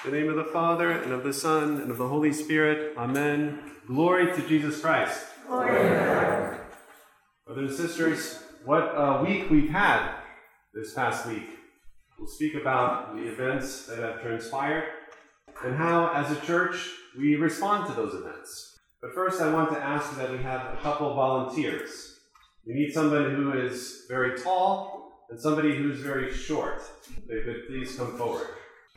In the name of the Father, and of the Son, and of the Holy Spirit. Amen. Glory to Jesus Christ. Glory to God. Brothers and sisters, what a week we've had this past week. We'll speak about the events that have transpired and how, as a church, we respond to those events. But first, I want to ask that we have a couple of volunteers. We need somebody who is very tall and somebody who's very short. They could please come forward.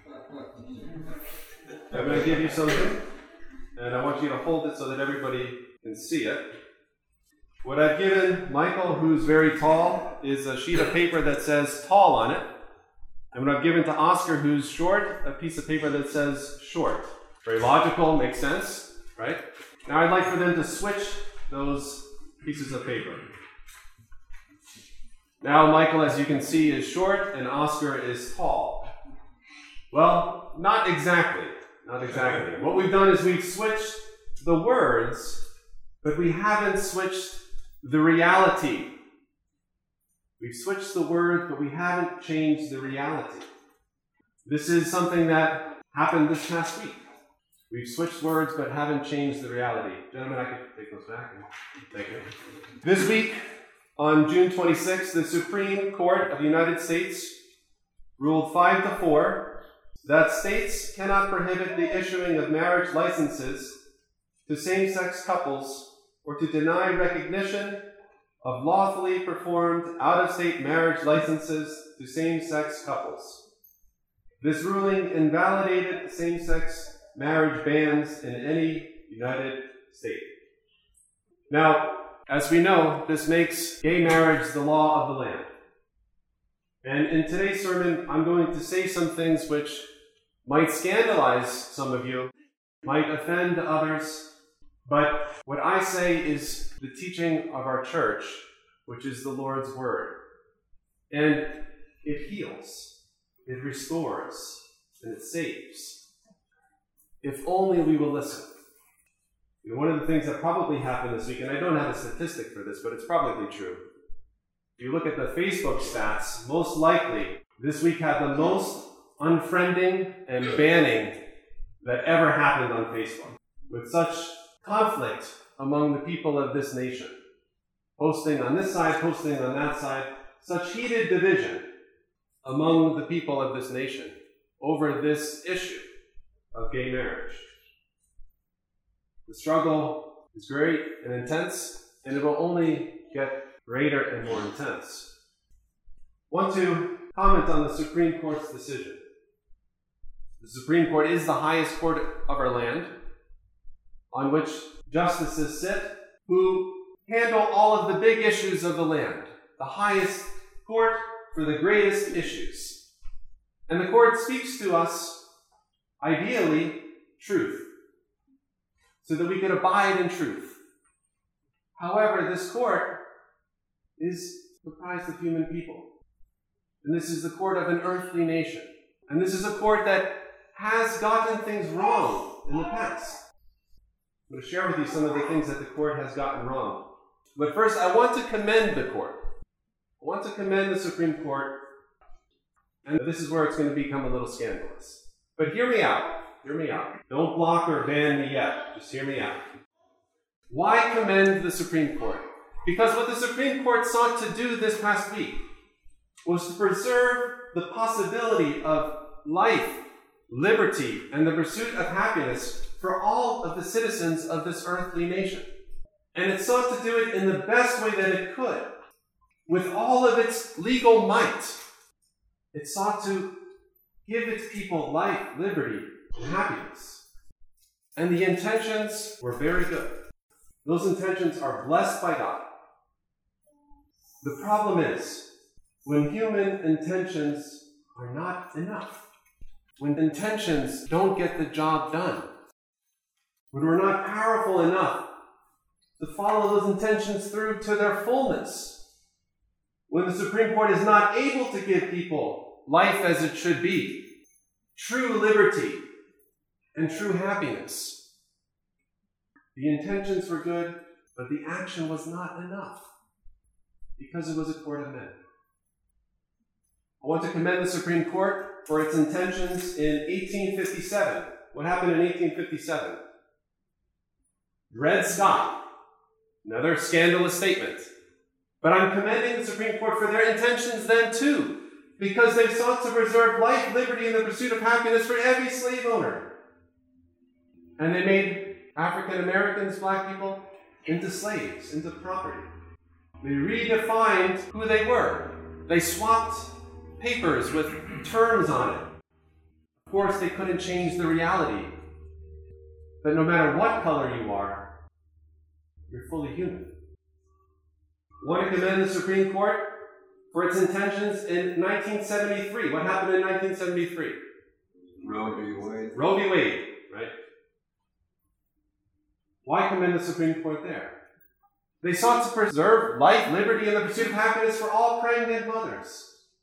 I'm going to give you something, and I want you to hold it so that everybody can see it. What I've given Michael, who's very tall, is a sheet of paper that says tall on it. And what I've given to Oscar, who's short, a piece of paper that says short. Very logical, makes sense, right? Now I'd like for them to switch those pieces of paper. Now Michael, as you can see, is short and Oscar is tall. Well, not exactly. Not exactly. What we've done is we've switched the words, but we haven't switched the reality. We've switched the word, but we haven't changed the reality. This is something that happened this past week. We've switched words, but haven't changed the reality. Gentlemen, I could take those back. Thank you. This week, on June 26th, the Supreme Court of the United States ruled 5-4 that states cannot prohibit the issuing of marriage licenses to same-sex couples or to deny recognition of lawfully performed out-of-state marriage licenses to same-sex couples. This ruling invalidated same-sex marriage bans in any United State. Now, as we know, this makes gay marriage the law of the land. And in today's sermon, I'm going to say some things which might scandalize some of you, might offend others, but what I say is the teaching of our church, which is the Lord's Word. And it heals, it restores, and it saves. If only we will listen. You know, one of the things that probably happened this week, and I don't have a statistic for this, but it's probably true. If you look at the Facebook stats, most likely this week had the most unfriending and banning that ever happened on Facebook, with such conflict among the people of this nation. Posting on this side, posting on that side, such heated division among the people of this nation over this issue of gay marriage. The struggle is great and intense, and it will only get greater and more intense. I want to comment on the Supreme Court's decision. The Supreme Court is the highest court of our land, on which justices sit who handle all of the big issues of the land. The highest court for the greatest issues. And the court speaks to us, ideally, truth, so that we could abide in truth. However, this court is comprised of human people. And this is the court of an earthly nation. And this is a court that has gotten things wrong in the past. I'm going to share with you some of the things that the court has gotten wrong. But first, I want to commend the court. I want to commend the Supreme Court. And this is where it's going to become a little scandalous. But hear me out. Hear me out. Don't block or ban me yet. Just hear me out. Why commend the Supreme Court? Because what the Supreme Court sought to do this past week was to preserve the possibility of life, liberty, and the pursuit of happiness for all of the citizens of this earthly nation. And it sought to do it in the best way that it could, with all of its legal might. It sought to give its people life, liberty, and happiness. And the intentions were very good. Those intentions are blessed by God. The problem is, when human intentions are not enough, when intentions don't get the job done, when we're not powerful enough to follow those intentions through to their fullness, when the Supreme Court is not able to give people life as it should be, true liberty and true happiness. The intentions were good, but the action was not enough because it was a court of men. I want to commend the Supreme Court for its intentions in 1857. What happened in 1857? Dred Scott, another scandalous statement. But I'm commending the Supreme Court for their intentions then too, because they sought to preserve life, liberty, and the pursuit of happiness for every slave owner. And they made African Americans, black people, into slaves, into property. They redefined who they were. They swapped papers with terms on it. Of course, they couldn't change the reality that no matter what color you are, you're fully human. Want to commend the Supreme Court for its intentions in 1973. What happened in 1973? Roe v. Wade. Roe v. Wade, right? Why commend the Supreme Court there? They sought to preserve life, liberty, and the pursuit of happiness for all pregnant mothers.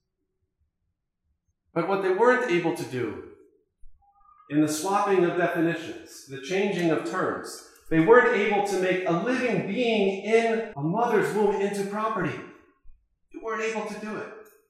But what they weren't able to do in the swapping of definitions, the changing of terms, they weren't able to make a living being in a mother's womb into property. They weren't able to do it.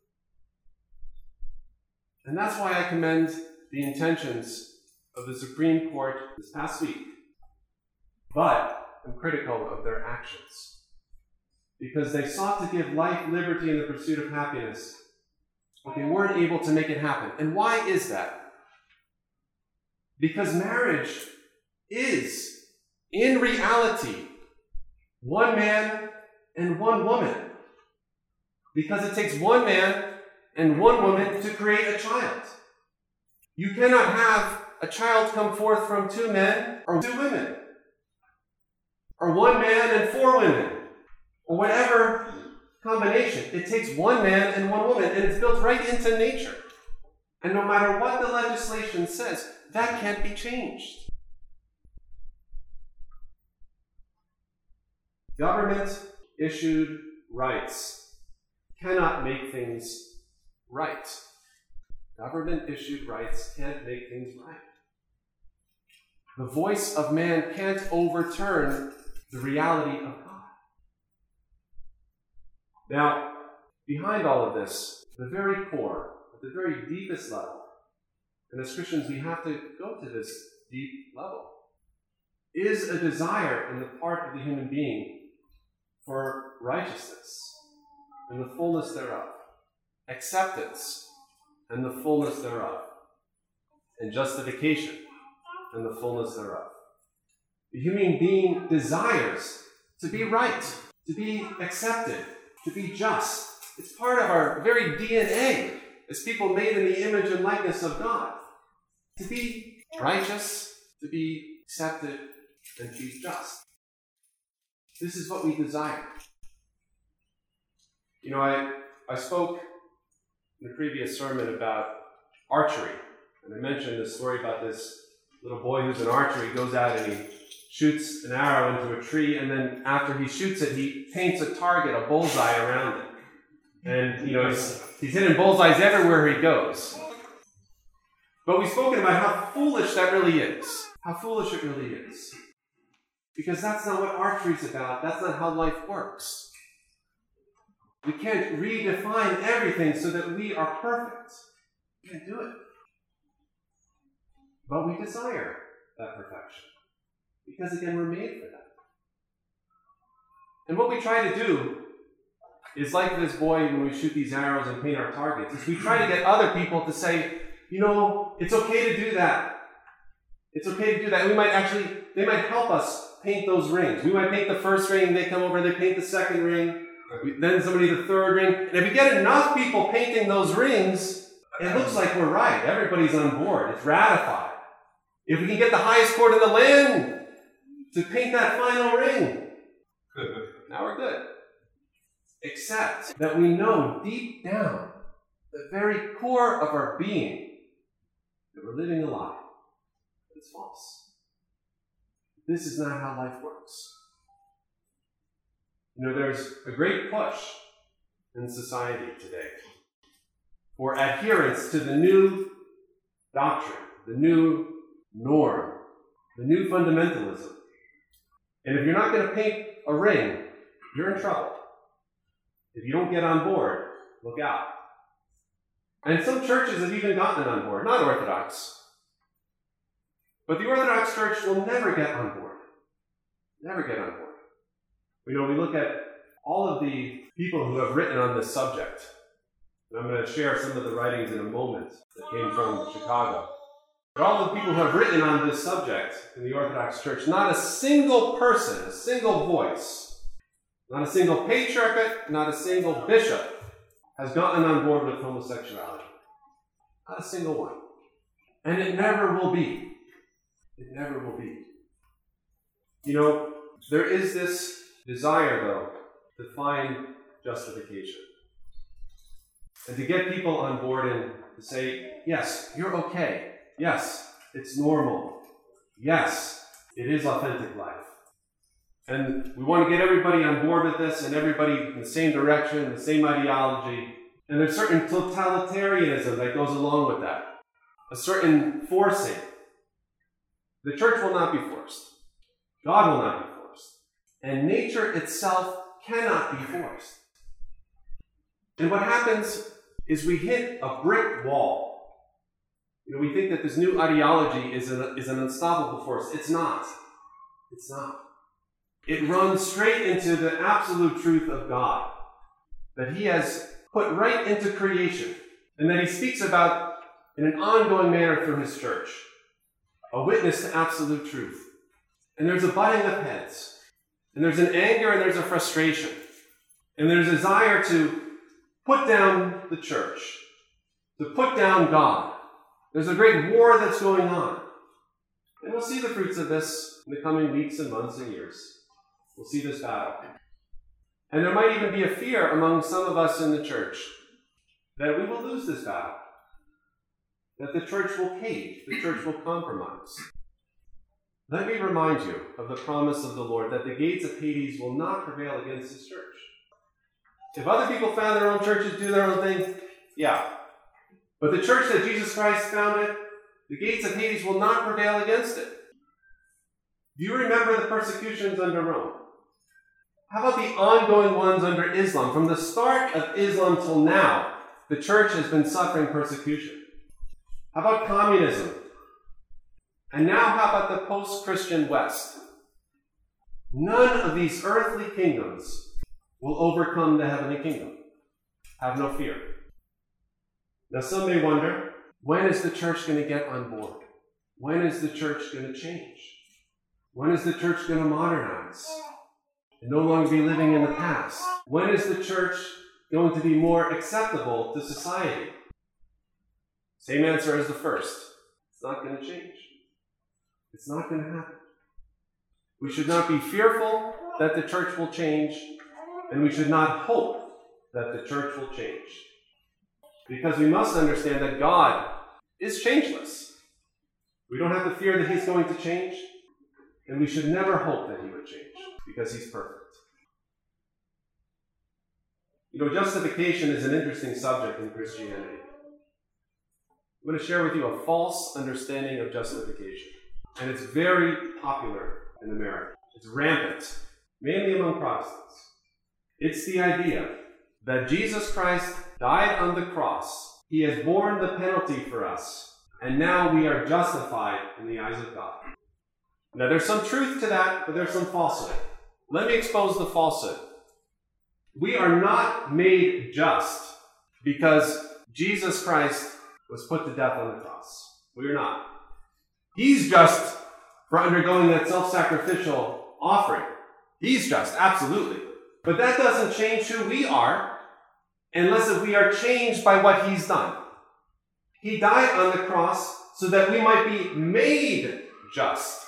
And that's why I commend the intentions of the Supreme Court this past week. But I'm critical of their actions, because they sought to give life, liberty, and the pursuit of happiness, but they weren't able to make it happen. And why is that? Because marriage is, in reality, one man and one woman. Because it takes one man and one woman to create a child. You cannot have a child come forth from two men or two women, or one man and four women, or whatever combination. It takes one man and one woman, and it's built right into nature. And no matter what the legislation says, that can't be changed. Government-issued rights cannot make things right. Government-issued rights can't make things right. The voice of man can't overturn the reality of God. Now, behind all of this, the very core, at the very deepest level, and as Christians we have to go to this deep level, is a desire in the part of the human being for righteousness and the fullness thereof, acceptance and the fullness thereof, and justification and the fullness thereof. The human being desires to be right, to be accepted, to be just. It's part of our very DNA as people made in the image and likeness of God. To be righteous, to be accepted, and to be just. This is what we desire. You know, I spoke in the previous sermon about archery, and I mentioned the story about this little boy who's an archer. He goes out and he shoots an arrow into a tree, and then after he shoots it, he paints a target, a bullseye around it. And, you know, he's hitting bullseyes everywhere he goes. But we've spoken about how foolish that really is. How foolish it really is. Because that's not what archery is about. That's not how life works. We can't redefine everything so that we are perfect. We can't do it. But we desire that perfection. Because again, we're made for that. And what we try to do is like this boy when we shoot these arrows and paint our targets, is we try to get other people to say, you know, it's okay to do that. It's okay to do that. And they might help us paint those rings. We might paint the first ring, they come over, they paint the second ring, then somebody the third ring. And if we get enough people painting those rings, it looks like we're right. Everybody's on board. It's ratified. If we can get the highest court in the land to paint that final ring, now we're good. Except that we know deep down, the very core of our being, that we're living a lie. It's false. This is not how life works. You know, there's a great push in society today for adherence to the new doctrine, the new norm, the new fundamentalism. And if you're not going to paint a ring, you're in trouble. If you don't get on board, look out. And some churches have even gotten it on board, not Orthodox. But the Orthodox Church will never get on board. Never get on board. We look at all of the people who have written on this subject. And I'm going to share some of the writings in a moment that came from Chicago. But all the people who have written on this subject in the Orthodox Church, not a single person, a single voice, not a single patriarchate, not a single bishop has gotten on board with homosexuality. Not a single one. And it never will be. It never will be. There is this desire, though, to find justification. And to get people on board and to say, yes, you're okay. Yes, it's normal. Yes, it is authentic life. And we want to get everybody on board with this and everybody in the same direction, the same ideology. And there's certain totalitarianism that goes along with that. A certain forcing. The church will not be forced. God will not be forced. And nature itself cannot be forced. And what happens is we hit a brick wall. We think that this new ideology is an unstoppable force. It's not. It's not. It runs straight into the absolute truth of God that He has put right into creation and that He speaks about in an ongoing manner through His church. A witness to absolute truth. And there's a butting of heads. And there's an anger and there's a frustration. And there's a desire to put down the church. To put down God. There's a great war that's going on. And we'll see the fruits of this in the coming weeks and months and years. We'll see this battle. And there might even be a fear among some of us in the church that we will lose this battle. That the church will cave, the church will compromise. Let me remind you of the promise of the Lord that the gates of Hades will not prevail against His church. If other people found their own churches, do their own thing, yeah. But the church that Jesus Christ founded, the gates of Hades will not prevail against it. Do you remember the persecutions under Rome? How about the ongoing ones under Islam? From the start of Islam till now, the church has been suffering persecution. How about communism? And now how about the post-Christian West? None of these earthly kingdoms will overcome the heavenly kingdom. Have no fear. Now some may wonder, when is the church going to get on board? When is the church going to change? When is the church going to modernize and no longer be living in the past? When is the church going to be more acceptable to society? Same answer as the first. It's not going to change. It's not going to happen. We should not be fearful that the church will change, and we should not hope that the church will change. Because we must understand that God is changeless. We don't have to fear that He's going to change, and we should never hope that He would change, because He's perfect. Justification is an interesting subject in Christianity. I'm going to share with you a false understanding of justification. And it's very popular in America. It's rampant, mainly among Protestants. It's the idea that Jesus Christ died on the cross. He has borne the penalty for us. And now we are justified in the eyes of God. Now there's some truth to that, but there's some falsehood. Let me expose the falsehood. We are not made just because Jesus Christ was put to death on the cross. We are not. He's just for undergoing that self-sacrificial offering. He's just, absolutely. But that doesn't change who we are unless if we are changed by what He's done. He died on the cross so that we might be made just.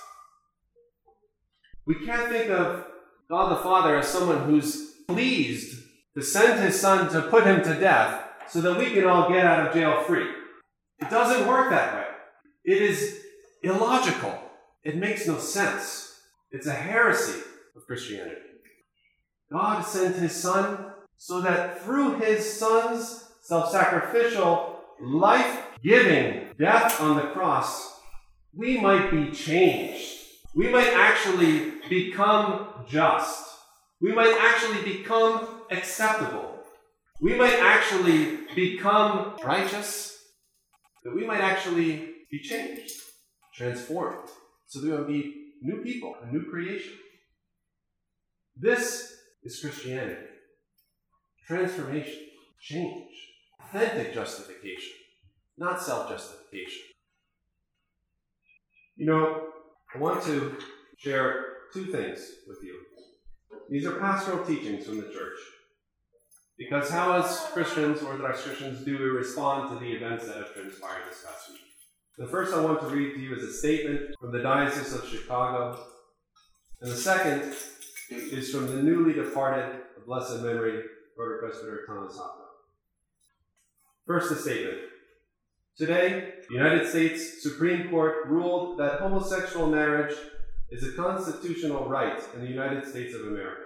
We can't think of God the Father as someone who's pleased to send His Son to put Him to death so that we can all get out of jail free. It doesn't work that way. It is illogical. It makes no sense. It's a heresy of Christianity. God sent His Son so that through His Son's self-sacrificial, life-giving death on the cross, we might be changed. We might actually become just. We might actually become acceptable. we might actually become righteous, that we might actually be changed, transformed, so that we will be new people, a new creation. This is Christianity. Transformation, change, authentic justification, not self-justification. I want to share two things with you. These are pastoral teachings from the church. Because how as Christians, Orthodox Christians, do we respond to the events that have transpired this past week? The first I want to read to you is a statement from the Diocese of Chicago. And the second is from the newly departed, of blessed memory, Brother Presbyter Thomas Hoppe. First, the statement. Today, the United States Supreme Court ruled that homosexual marriage is a constitutional right in the United States of America.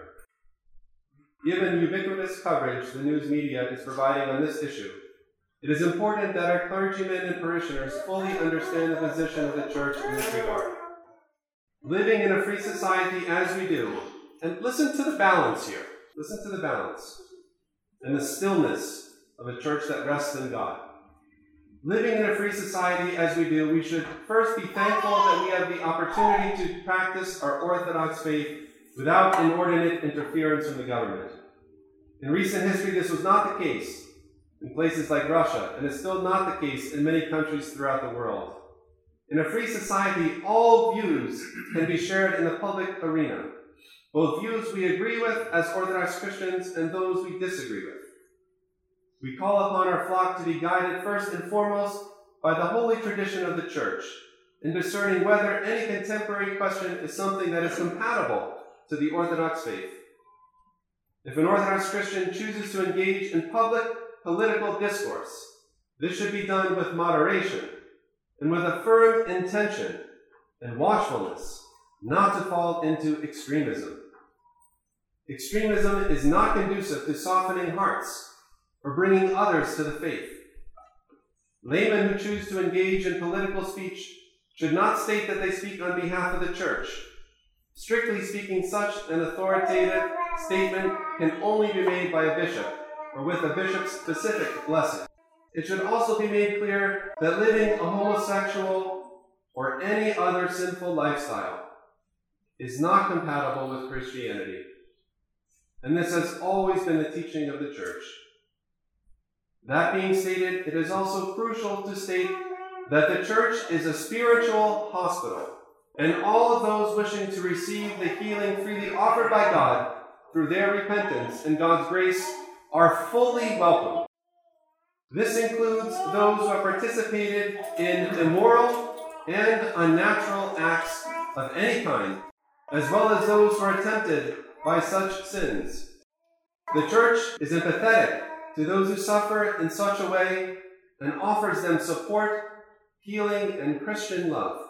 Given ubiquitous coverage the news media is providing on this issue, it is important that our clergymen and parishioners fully understand the position of the Church in this regard. Living in a free society as we do, and listen to the balance here, listen to the balance, and the stillness of a church that rests in God. Living in a free society as we do, we should first be thankful that we have the opportunity to practice our Orthodox faith without inordinate interference from the government. In recent history, this was not the case in places like Russia, and is still not the case in many countries throughout the world. In a free society, all views can be shared in the public arena, both views we agree with as Orthodox Christians and those we disagree with. We call upon our flock to be guided first and foremost by the holy tradition of the Church in discerning whether any contemporary question is something that is compatible to the Orthodox faith. If an Orthodox Christian chooses to engage in public political discourse, this should be done with moderation and with a firm intention and watchfulness not to fall into extremism. Extremism is not conducive to softening hearts or bringing others to the faith. Laymen who choose to engage in political speech should not state that they speak on behalf of the Church. Strictly speaking, such an authoritative statement can only be made by a bishop, or with a bishop's specific blessing. It should also be made clear that living a homosexual or any other sinful lifestyle is not compatible with Christianity. And this has always been the teaching of the Church. That being stated, it is also crucial to state that the Church is a spiritual hospital, and all of those wishing to receive the healing freely offered by God through their repentance and God's grace are fully welcome. This includes those who have participated in immoral and unnatural acts of any kind, as well as those who are tempted by such sins. The Church is empathetic to those who suffer in such a way and offers them support, healing, and Christian love.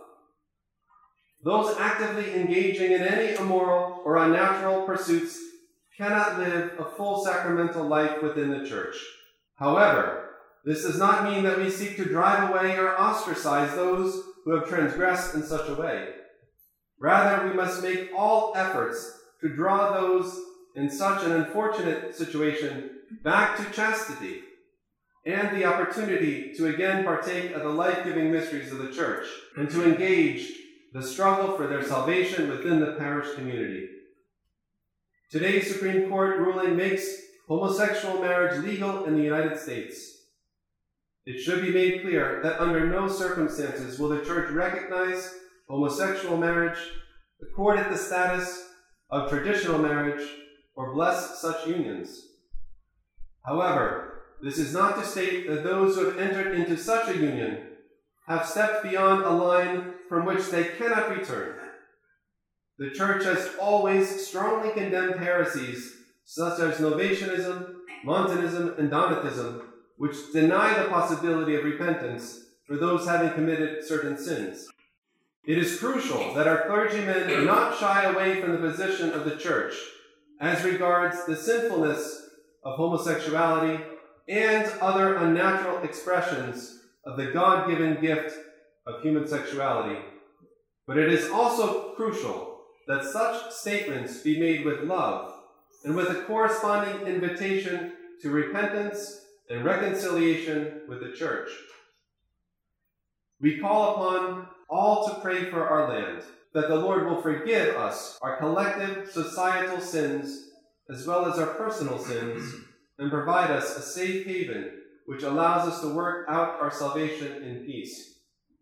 Those actively engaging in any immoral or unnatural pursuits cannot live a full sacramental life within the Church. However, this does not mean that we seek to drive away or ostracize those who have transgressed in such a way. Rather, we must make all efforts to draw those in such an unfortunate situation back to chastity and the opportunity to again partake of the life-giving mysteries of the Church and to engage the struggle for their salvation within the parish community. Today's Supreme Court ruling makes homosexual marriage legal in the United States. It should be made clear that under no circumstances will the Church recognize homosexual marriage, accord it the status of traditional marriage, or bless such unions. However, this is not to state that those who have entered into such a union have stepped beyond a line from which they cannot return. The Church has always strongly condemned heresies such as Novatianism, Montanism, and Donatism, which deny the possibility of repentance for those having committed certain sins. It is crucial that our clergymen not shy away from the position of the Church as regards the sinfulness of homosexuality and other unnatural expressions of the God-given gift of human sexuality. But it is also crucial that such statements be made with love and with a corresponding invitation to repentance and reconciliation with the church. We call upon all to pray for our land, that the Lord will forgive us our collective societal sins as well as our personal sins, and provide us a safe haven which allows us to work out our salvation in peace.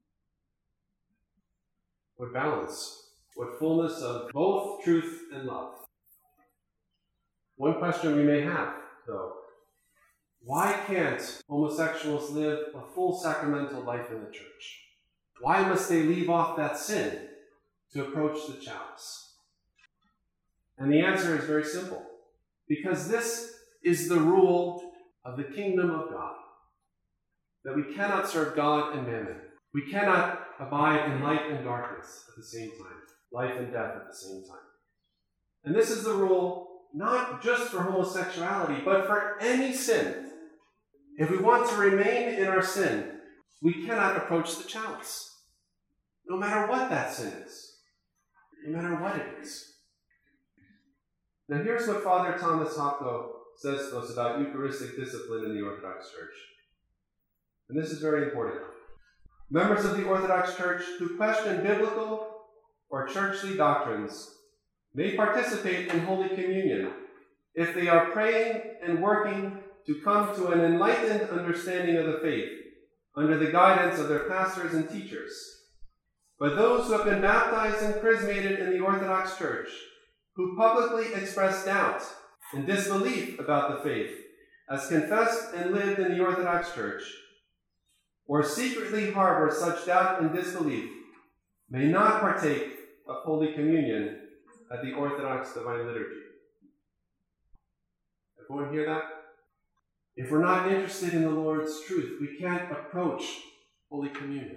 What balance, what fullness of both truth and love. One question we may have, though: why can't homosexuals live a full sacramental life in the church? Why must they leave off that sin to approach the chalice? And the answer is very simple. Because this is the rule of the kingdom of God, that we cannot serve God and mammon. We cannot abide in light and darkness at the same time, life and death at the same time. And this is the rule not just for homosexuality, but for any sin. If we want to remain in our sin, we cannot approach the chalice, no matter what that sin is, no matter what it is. Now here's what Father Thomas Hopko says to us about Eucharistic discipline in the Orthodox Church. And this is very important. Members of the Orthodox Church who question biblical or churchly doctrines may participate in Holy Communion if they are praying and working to come to an enlightened understanding of the faith under the guidance of their pastors and teachers. But those who have been baptized and chrismated in the Orthodox Church, who publicly express doubt and disbelief about the faith as confessed and lived in the Orthodox Church, or secretly harbor such doubt and disbelief, may not partake of Holy Communion at the Orthodox Divine Liturgy. Everyone hear that? If we're not interested in the Lord's truth, we can't approach Holy Communion.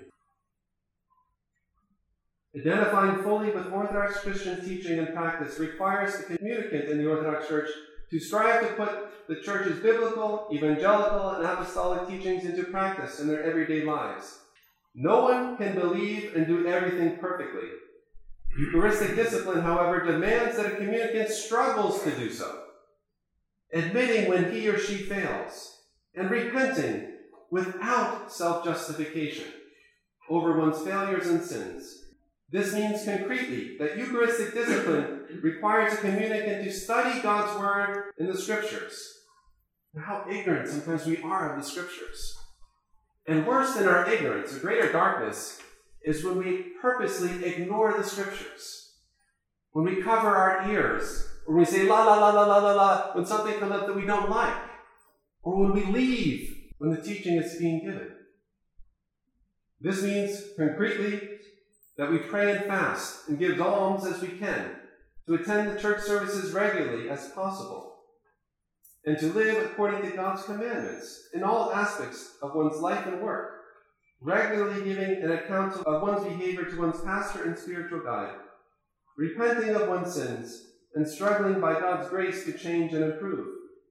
Identifying fully with Orthodox Christian teaching and practice requires the communicant in the Orthodox Church to strive to put the Church's biblical, evangelical, and apostolic teachings into practice in their everyday lives. No one can believe and do everything perfectly. Eucharistic discipline, however, demands that a communicant struggles to do so, admitting when he or she fails, and repenting without self-justification over one's failures and sins. This means concretely that Eucharistic discipline requires a communicant to study God's Word in the Scriptures. And how ignorant sometimes we are of the Scriptures. And worse than our ignorance, a greater darkness, is when we purposely ignore the Scriptures. When we cover our ears, or we say la la la la la la la when something comes up that we don't like, or when we leave when the teaching is being given. This means concretely that we pray and fast and give alms as we can, to attend the church services regularly as possible, and to live according to God's commandments in all aspects of one's life and work, regularly giving an account of one's behavior to one's pastor and spiritual guide, repenting of one's sins, and struggling by God's grace to change and improve.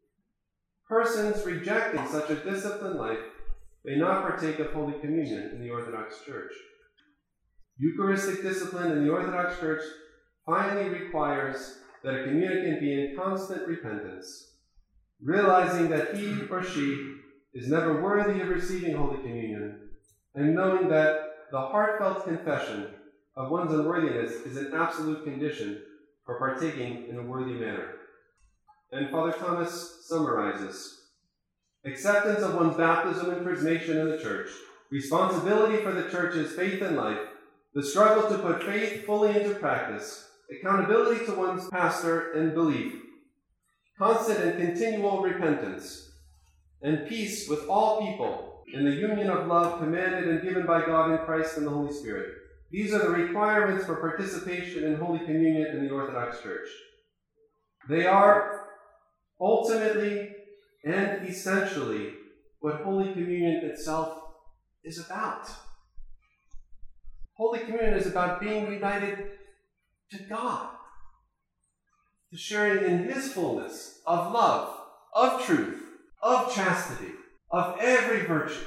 Persons rejecting such a disciplined life may not partake of Holy Communion in the Orthodox Church. Eucharistic discipline in the Orthodox Church finally requires that a communicant be in constant repentance, realizing that he or she is never worthy of receiving Holy Communion, and knowing that the heartfelt confession of one's unworthiness is an absolute condition for partaking in a worthy manner. And Father Thomas summarizes: acceptance of one's baptism and chrismation in the Church, responsibility for the Church's faith and life, the struggle to put faith fully into practice, accountability to one's pastor and belief, constant and continual repentance, and peace with all people in the union of love commanded and given by God in Christ and the Holy Spirit. These are the requirements for participation in Holy Communion in the Orthodox Church. They are ultimately and essentially what Holy Communion itself is about. Holy Communion is about being united to God, to sharing in His fullness of love, of truth, of chastity, of every virtue.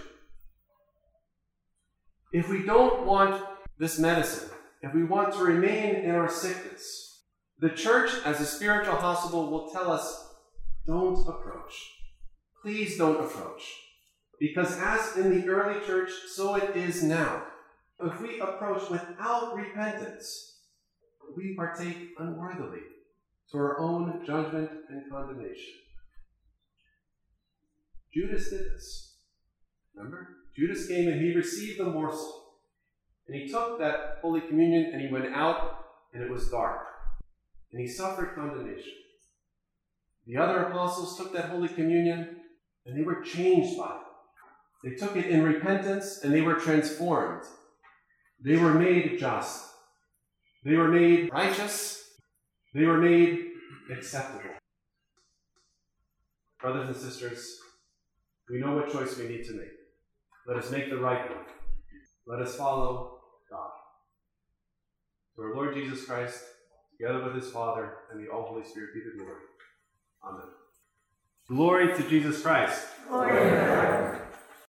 If we don't want this medicine, if we want to remain in our sickness, the Church as a spiritual hospital will tell us, don't approach. please don't approach. Because as in the early church, so it is now. If we approach without repentance, we partake unworthily to our own judgment and condemnation. Judas did this. Remember? Judas came and he received the morsel. And he took that Holy Communion and he went out and it was dark. And he suffered condemnation. The other apostles took that Holy Communion and they were changed by it. They took it in repentance and they were transformed. They were made just. They were made righteous. They were made acceptable. Brothers and sisters, we know what choice we need to make. Let us make the right one. Let us follow God. To our Lord Jesus Christ, together with his Father and the all Holy Spirit, be the glory. Amen. Glory to Jesus Christ. Glory to God.